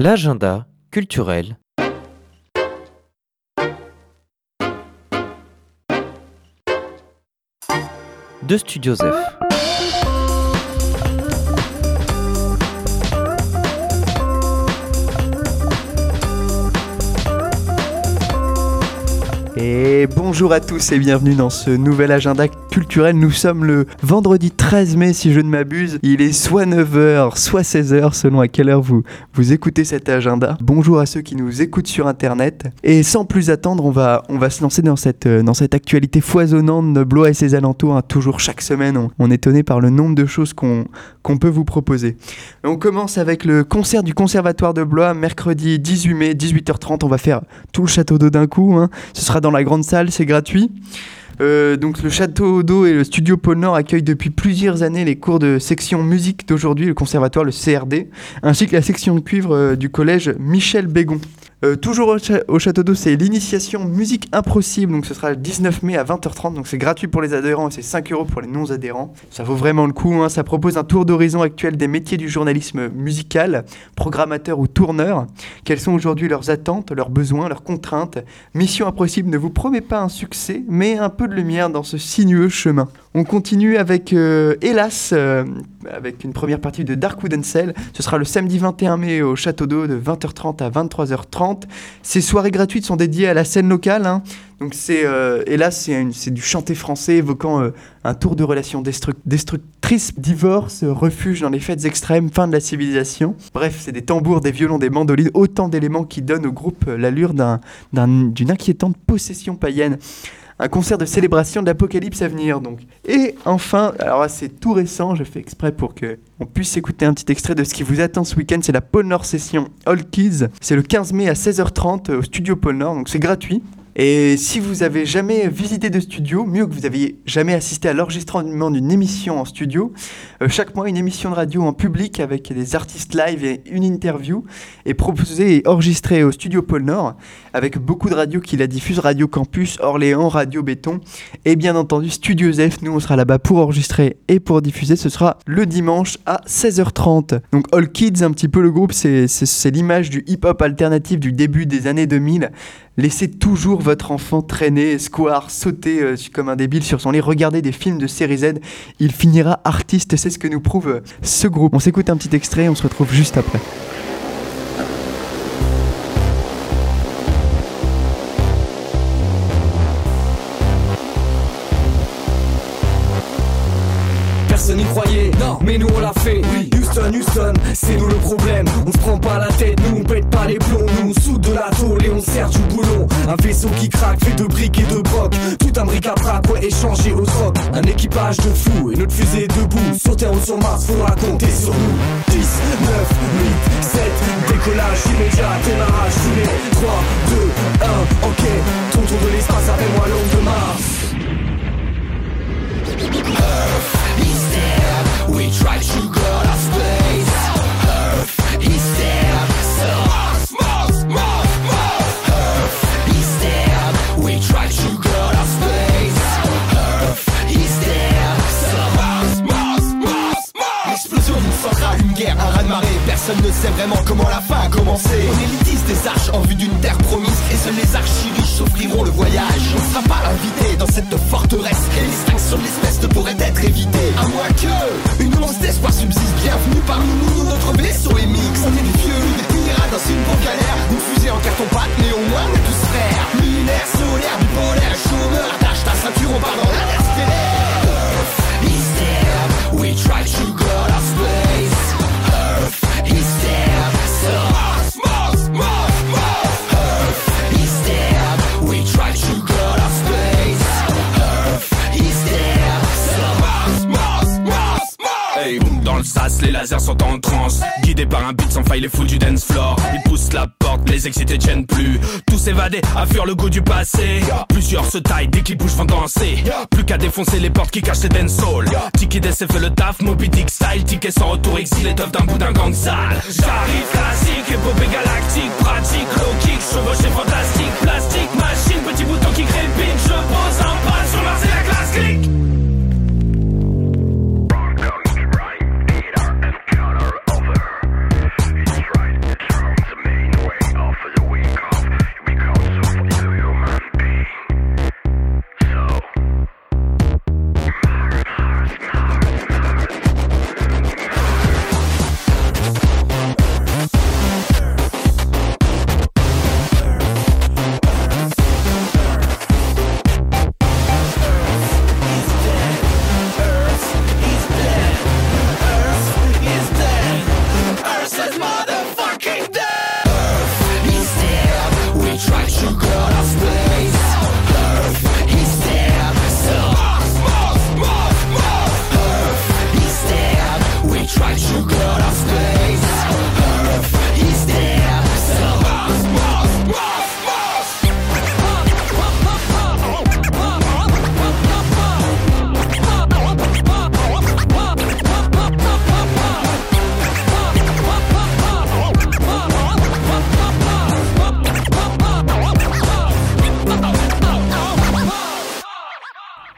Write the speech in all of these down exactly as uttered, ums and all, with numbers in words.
L'agenda culturel de Studio Zef. Et bonjour à tous et bienvenue dans ce nouvel agenda culturel. Nous sommes le vendredi treize mai si je ne m'abuse. Il est soit neuf heures, soit seize heures selon à quelle heure vous, vous écoutez cet agenda. Bonjour à ceux qui nous écoutent sur internet. Et sans plus attendre, on va, on va se lancer dans cette, dans cette actualité foisonnante de Blois et ses alentours. Hein. Toujours chaque semaine, on, on est étonné par le nombre de choses qu'on, qu'on peut vous proposer. On commence avec le concert du Conservatoire de Blois, mercredi dix-huit mai, dix-huit heures trente. On va faire tout le château d'eau d'un coup. Hein. Ce sera dans la grande salle, c'est gratuit. Euh, donc le Château d'Eau et le Studio Pôle Nord accueillent depuis plusieurs années les cours de section musique d'aujourd'hui, le conservatoire, le C R D, ainsi que la section de cuivre euh, du collège Michel Bégon. Euh, toujours au, cha- au Château d'Eau, c'est l'initiation musique impossible, donc ce sera le dix-neuf mai à vingt heures trente, donc c'est gratuit pour les adhérents et c'est cinq euros pour les non-adhérents. Ça vaut vraiment le coup, hein. Ça propose un tour d'horizon actuel des métiers du journalisme musical, programmateur ou tourneur. Quelles sont aujourd'hui leurs attentes, leurs besoins, leurs contraintes. Mission impossible ne vous promet pas un succès, mais un peu de lumière dans ce sinueux chemin. On continue avec euh, Hélas, euh, avec une première partie de Darkwood and Cell. Ce sera le samedi vingt et un mai au Château d'Eau de vingt heures trente à vingt-trois heures trente. Ces soirées gratuites sont dédiées à la scène locale. Hein. Donc c'est, euh, Hélas, c'est, une, c'est du chanté français évoquant euh, un tour de relations destru- destructrices, divorce, euh, refuge dans les fêtes extrêmes, fin de la civilisation. Bref, c'est des tambours, des violons, des mandolines, autant d'éléments qui donnent au groupe euh, l'allure d'un, d'un, d'une inquiétante possession païenne. Un concert de célébration de l'apocalypse à venir, donc. Et enfin, alors là, c'est tout récent, je fais exprès pour qu'on puisse écouter un petit extrait de ce qui vous attend ce week-end. C'est la Pôle Nord Session All Kids. C'est le quinze mai à seize heures trente au Studio Pôle Nord, donc c'est gratuit. Et si vous avez jamais visité de studio, mieux que vous aviez jamais assisté à l'enregistrement d'une émission en studio, euh, chaque mois une émission de radio en public avec des artistes live et une interview est proposée et enregistrée au Studio Pôle Nord avec beaucoup de radios qui la diffusent, Radio Campus, Orléans, Radio Béton et bien entendu Studio Zef. Nous on sera là-bas pour enregistrer et pour diffuser. Ce sera le dimanche à seize heures trente. Donc All Kids, un petit peu le groupe, c'est, c'est, c'est l'image du hip-hop alternatif du début des années deux mille. Laissez toujours votre enfant traîner, square, sauter euh, comme un débile sur son lit, regardez des films de série Z, il finira artiste, c'est ce que nous prouve euh, ce groupe. On s'écoute un petit extrait, on se retrouve juste après. Personne n'y croyait, non, mais nous on l'a fait. Oui. Houston, Houston, c'est nous le problème. On se prend pas la tête, nous on pète pas les plombs. Nous on soude de la tôle et on sert du boulon. Un vaisseau qui craque, fait de briques et de brocs. Tout un bric-à-brac, ouais, échangé au troc. Un équipage de fous et notre fusée debout. Sur Terre ou sur Mars, faudra compter sur nous. Dix, neuf, huit, sept, décollage immédiat, démarrage, tous les trois, deux, un, ok. Ton tour de l'espace, appelle-moi l'homme de Mars. Earth is there, we try to go to space. Earth is there, so Mars, Mars, Mars, Mars. Earth is there, we try to go to space. Earth is there, so Mars, Mars, Mars, Mars. L'explosion d'une centrale, une guerre, un raz-de-marée. Personne ne sait vraiment comment la fin a commencé. On est l'élitiste des arches en vue d'une terre promise. Et seuls les archi-riches s'offriront le voyage. On sera pas invité dans cette forteresse. Et l'extinction de l'espèce ne pourrait être évitée. À moins que une once d'espoir subsiste. Bienvenue parmi nous, notre vaisseau est mix. On est des vieux, des pirates dans une bonne galère. Une fusée en carton-pâte, mais au moins on est tous frères. Lunaire, solaire, bipolaire, chômeur. Attache ta ceinture, on part dans l'interstellaire. Earth is there, we try to go to space. Earth is there, so Mars, Mars, Mars, Mars. Earth is there, we try to go to space. Earth is there, so Mars, Mars, Mars, Mars. Hey, dans le sas, les lasers sont en transe. Guidés par un beat sans faille, les foules du dance floor. Ils poussent la porte, les excités tiennent plus. Tous évadés, à fuir le goût du passé. Plusieurs se taillent, dès qu'ils bougent vont danser. Plus qu'à défoncer les portes qui cachent les dancehall. Tiki D C fait le taf, Moby Dick style. Ticket sans retour, exil étoffe d'un bout d'un gang sale. J'arrive classique, épopée galactique. Pratique, low kick, chevauché fantastique. Plastique, machine, petit bouton qui crée le beat. Je pose un pas sur Mars et la classe clique. Broncos right, need our encounter over. He's trying to turn some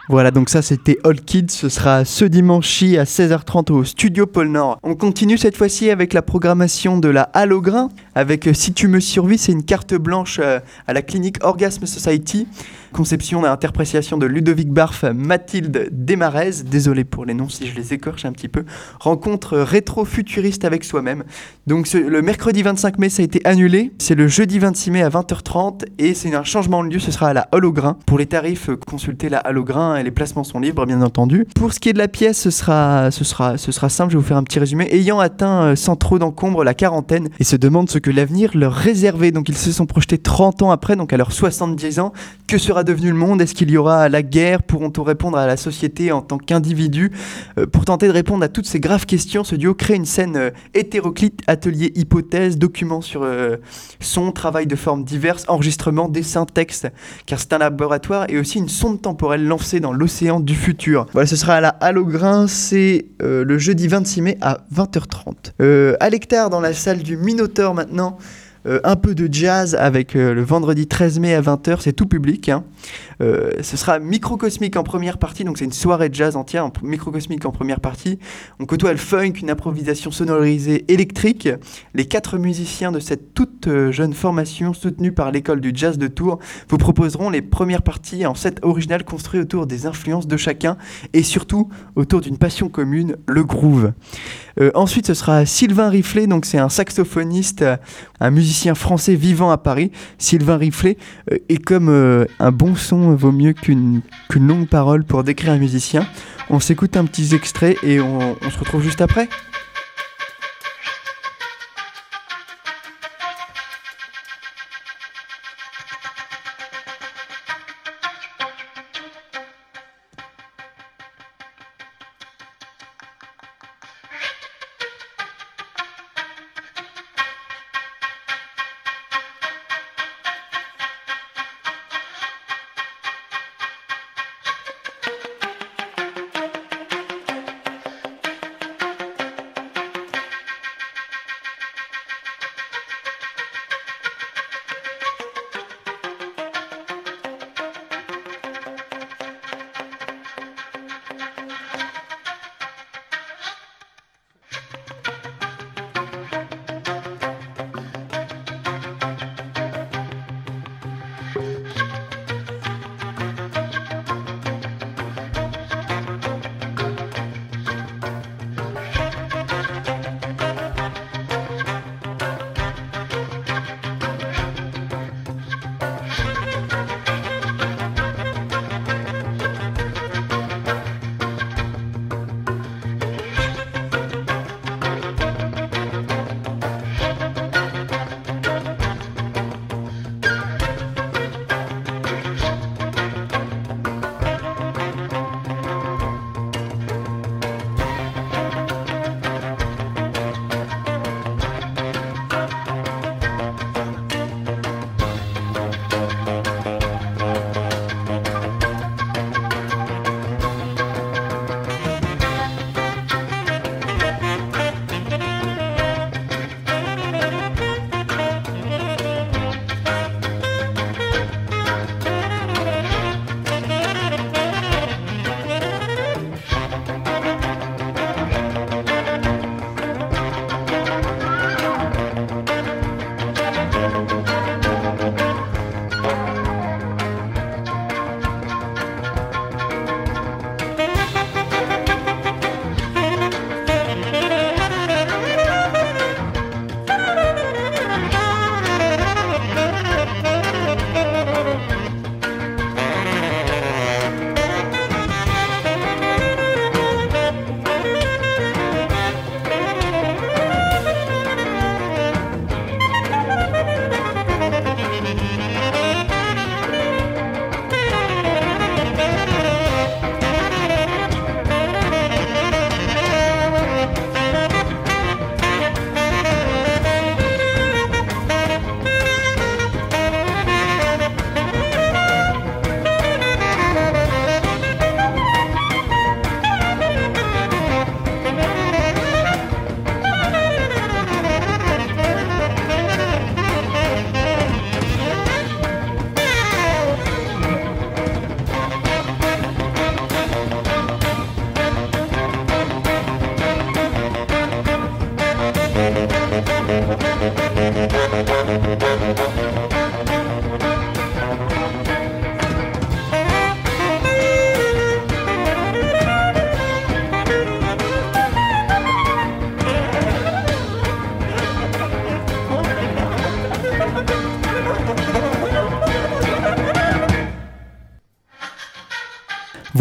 Voilà, donc ça c'était All Kids, ce sera ce dimanche à seize heures trente au Studio Pôle Nord. On continue cette fois-ci avec la programmation de la Halle au Grain, avec euh, Si tu me survis, c'est une carte blanche euh, à la clinique Orgasme Society. Conception et interprétation de Ludovic Barf, Mathilde Desmarez, désolé pour les noms si je les écorche un petit peu. Rencontre rétro-futuriste avec soi-même. Donc ce, le mercredi vingt-cinq mai ça a été annulé, c'est le jeudi vingt-six mai à vingt heures trente et c'est un changement de lieu, ce sera à la Halle au Grain. Pour les tarifs, consultez la Halle au Grain et les placements sont libres bien entendu. Pour ce qui est de la pièce, ce sera, ce sera, ce sera simple, je vais vous faire un petit résumé. Ayant atteint euh, sans trop d'encombre la quarantaine et se demandent ce que l'avenir leur réservait. Donc ils se sont projetés trente ans après, donc à leurs soixante-dix ans. Que sera devenu le monde? Est-ce qu'il y aura la guerre? Pourront-on répondre à la société en tant qu'individu? euh, Pour tenter de répondre à toutes ces graves questions, ce duo crée une scène euh, hétéroclite, atelier hypothèse, documents sur euh, son, travail de formes diverses, enregistrement, dessin, texte, car c'est un laboratoire et aussi une sonde temporelle lancée dans l'océan du futur. Voilà, ce sera à la Halle au Grain, c'est euh, le jeudi vingt-six mai à vingt heures trente. Euh, à l'hectare dans la salle du Minotaure maintenant. Euh, un peu de jazz avec euh, le vendredi treize mai à vingt heures, c'est tout public. Hein. Euh, ce sera Microcosmique en première partie, donc c'est une soirée de jazz entière, en Microcosmique en première partie. On côtoie le funk, une improvisation sonorisée électrique. Les quatre musiciens de cette toute euh, jeune formation, soutenue par l'école du jazz de Tours, vous proposeront les premières parties en set original construit autour des influences de chacun et surtout autour d'une passion commune, le groove. Euh, ensuite, ce sera Sylvain Riflet, donc c'est un saxophoniste, euh, un musicien français vivant à Paris. Sylvain Riflet, euh, et comme euh, un bon son vaut mieux qu'une, qu'une longue parole pour décrire un musicien, on s'écoute un petit extrait et on, on se retrouve juste après.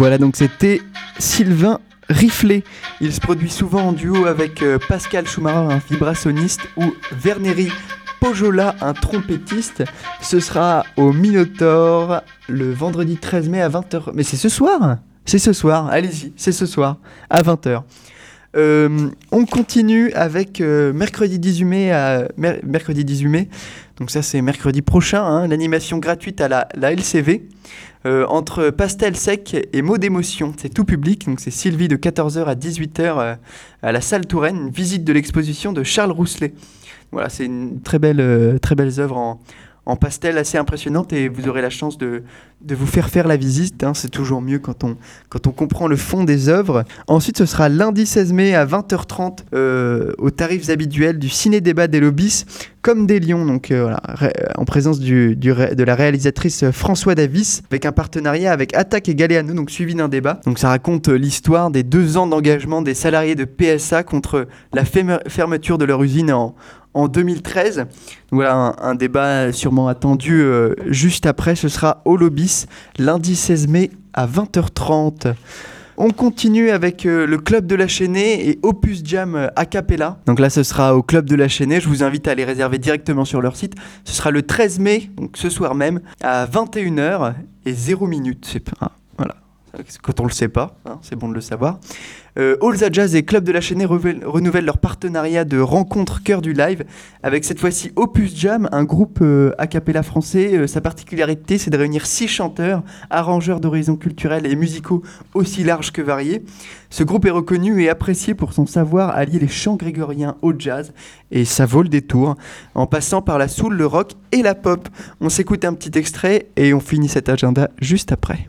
Voilà, donc c'était Sylvain Riflet. Il se produit souvent en duo avec euh, Pascal Schumacher, un vibraphoniste, ou Verneri Pojola, un trompettiste. Ce sera au Minotaur le vendredi treize mai à vingt heures. Mais c'est ce soir ? C'est ce soir, allez-y, c'est ce soir, à vingt heures. Euh, on continue avec euh, mercredi dix-huit mai, à, mer- mercredi dix-huit mai, donc ça c'est mercredi prochain, hein, l'animation gratuite à la, la L C V, euh, entre Pastel Sec et Mots d'émotion. C'est tout public, donc c'est Sylvie de quatorze heures à dix-huit heures euh, à la salle Touraine, une visite de l'exposition de Charles Rousselet. Voilà, c'est une très belle, euh, très belles œuvres en, en pastel assez impressionnantes et vous aurez la chance de, de vous faire faire la visite. Hein, c'est toujours mieux quand on, quand on comprend le fond des œuvres. Ensuite, ce sera lundi seize mai à vingt heures trente euh, aux tarifs habituels du Ciné-Débat des Lobis, comme des Lions, donc euh, voilà, ré, en présence du, du, de la réalisatrice François Davis, avec un partenariat avec Attaque et Galéano, donc suivi d'un débat. Donc ça raconte euh, l'histoire des deux ans d'engagement des salariés de P S A contre la ferme, fermeture de leur usine en en deux mille treize. Voilà un, un débat sûrement attendu euh, juste après. Ce sera au Lobis, lundi seize mai à vingt heures trente. On continue avec euh, le Club de la Chênaie et Opus Jam euh, a cappella. Donc là, ce sera au Club de la Chênaie. Je vous invite à les réserver directement sur leur site. Ce sera le treize mai, donc ce soir même, à vingt et une heures et zéro minute. C'est pas... Voilà. Quand on le sait pas, hein, c'est bon de le savoir. Euh, Allza Jazz et Club de la Chênaie renouvellent, renouvellent leur partenariat de rencontre cœur du live avec cette fois-ci Opus Jam, un groupe euh, a cappella français. Euh, sa particularité, c'est de réunir six chanteurs, arrangeurs d'horizons culturels et musicaux aussi larges que variés. Ce groupe est reconnu et apprécié pour son savoir allier les chants grégoriens au jazz, et ça vaut le détour, en passant par la soul, le rock et la pop. On s'écoute un petit extrait et on finit cet agenda juste après.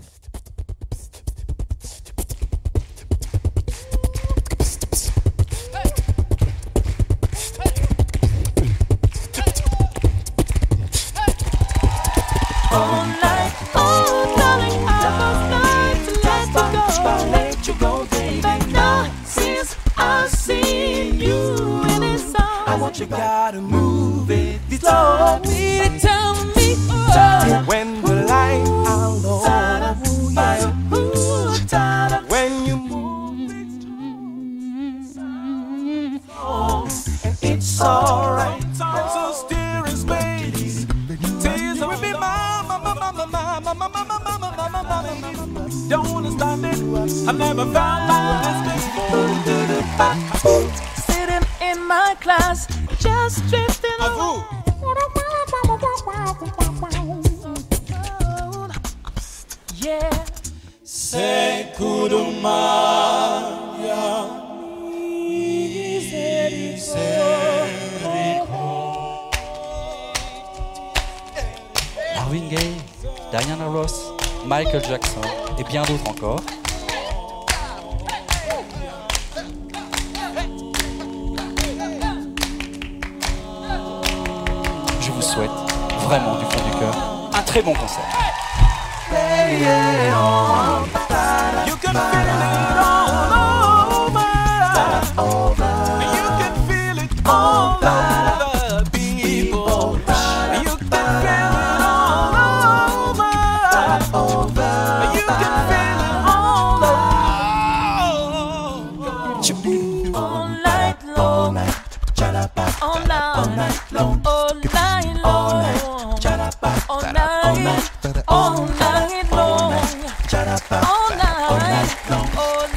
You gotta move it slow. Me tell me oh. When the light out low. When you move it slow. And it's alright. So steer and space. Tears will be mama, mama, mama, mama, mama, mama, mama, mama. Don't wanna stop it. I've never felt like this before. Sitting in my class. Just drifting along. Yeah. Secudo Maria. Marvin Gaye, Diana Ross, Michael Jackson et bien d'autres encore. Je vous souhaite vraiment du fond du cœur un très bon concert. You can feel it all over. You can feel it all over, people. You can feel it all over. You can feel it all over. All night long. All night, all night long, all night long, all night, all night, all night long, all night long.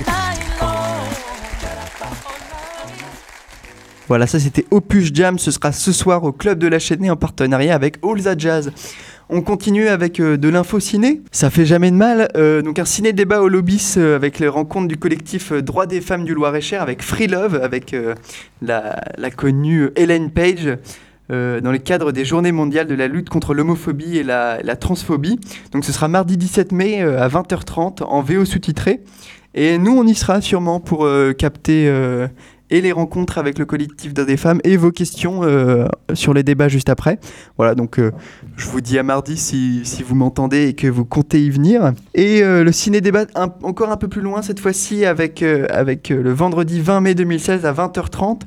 Voilà, ça c'était Opus Jam, ce sera ce soir au Club de la Chênaie en partenariat avec Allza Jazz. On continue avec euh, de l'info ciné, ça fait jamais de mal, euh, donc un ciné-débat au Lobis euh, avec les rencontres du collectif euh, Droits des femmes du Loir-et-Cher avec Free Love, avec euh, la, la connue Ellen Page, euh, dans le cadre des Journées mondiales de la lutte contre l'homophobie et la, la transphobie. Donc ce sera mardi dix-sept mai euh, à vingt heures trente en V O sous-titré, et nous on y sera sûrement pour euh, capter... Euh, et les rencontres avec le collectif des femmes et vos questions euh, sur les débats juste après. Voilà, donc euh, je vous dis à mardi si, si vous m'entendez et que vous comptez y venir. Et euh, le ciné-débat un, encore un peu plus loin cette fois-ci avec, euh, avec euh, le vendredi vingt mai deux mille seize à vingt heures trente.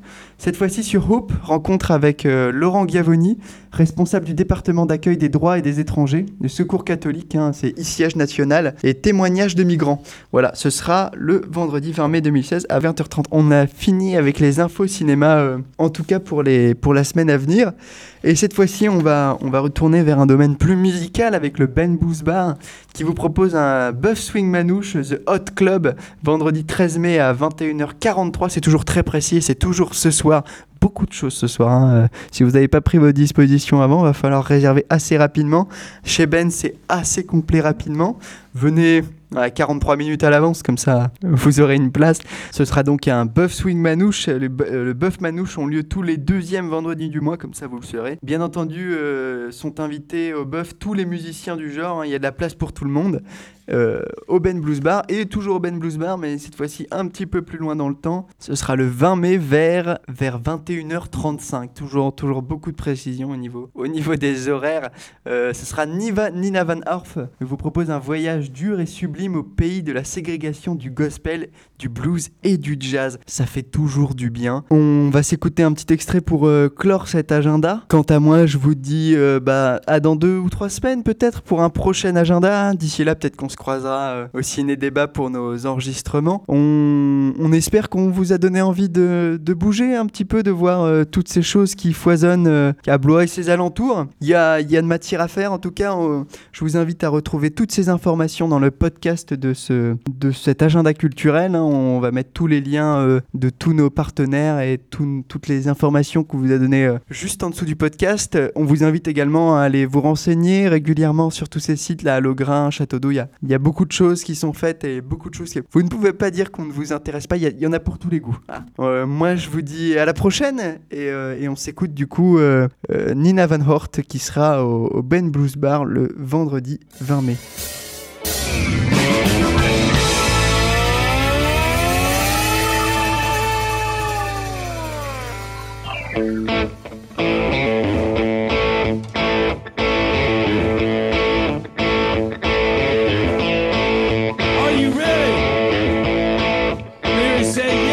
Cette fois-ci sur Hope, rencontre avec euh, Laurent Ghiavoni, responsable du département d'accueil des droits et des étrangers, du Secours catholique, hein, c'est I-Siège national, et témoignages de migrants. Voilà, ce sera le vendredi vingt mai deux mille seize à vingt heures trente. On a fini avec les infos cinéma, euh, en tout cas pour, les, pour la semaine à venir. Et cette fois-ci, on va, on va retourner vers un domaine plus musical avec le Ben Blues Bar qui vous propose un Buff Swing Manouche, The Hot Club, vendredi treize mai à vingt et une heures quarante-trois. C'est toujours très précis, c'est toujours ce soir. Beaucoup de choses ce soir. Hein. Euh, si vous n'avez pas pris vos dispositions avant, il va falloir réserver assez rapidement. Chez Ben, c'est assez complet rapidement. Venez à quarante-trois minutes à l'avance, comme ça vous aurez une place. Ce sera donc un Buff Swing Manouche. Le, euh, le Buff Manouche ont lieu tous les deuxièmes vendredis du mois, comme ça vous le saurez. Bien entendu, euh, sont invités au Buff tous les musiciens du genre. Hein. Il y a de la place pour tout le monde. Euh, au Ben Blues Bar, et toujours au Ben Blues Bar, mais cette fois-ci un petit peu plus loin dans le temps. Ce sera le vingt mai vers, vers vingt et une heures trente-cinq. Toujours, toujours beaucoup de précision au niveau, au niveau des horaires. Euh, ce sera Niva, Nina Van Orff vous propose un voyage dur et sublime au pays de la ségrégation du gospel, du blues et du jazz. Ça fait toujours du bien. On va s'écouter un petit extrait pour euh, clore cet agenda. Quant à moi, je vous dis euh, bah, à dans deux ou trois semaines peut-être pour un prochain agenda. D'ici là, peut-être qu'on se croisera euh, au ciné-débat pour nos enregistrements. On, on espère qu'on vous a donné envie de, de bouger un petit peu, de voir euh, toutes ces choses qui foisonnent euh, à Blois et ses alentours. Il y a, il y a de matière à faire. En tout cas, on, je vous invite à retrouver toutes ces informations dans le podcast de, ce, de cet agenda culturel. Hein. On va mettre tous les liens euh, de tous nos partenaires et tout, toutes les informations qu'on vous a données euh, juste en dessous du podcast. On vous invite également à aller vous renseigner régulièrement sur tous ces sites là, à Logrin, Château d'Eau. Il y a Il y a beaucoup de choses qui sont faites et beaucoup de choses qui... Vous ne pouvez pas dire qu'on ne vous intéresse pas, il y, a, il y en a pour tous les goûts. Ah. Euh, moi, je vous dis à la prochaine et, euh, et on s'écoute du coup euh, euh, Nina Van Hort qui sera au, au Ben Blues Bar le vendredi vingt mai. Say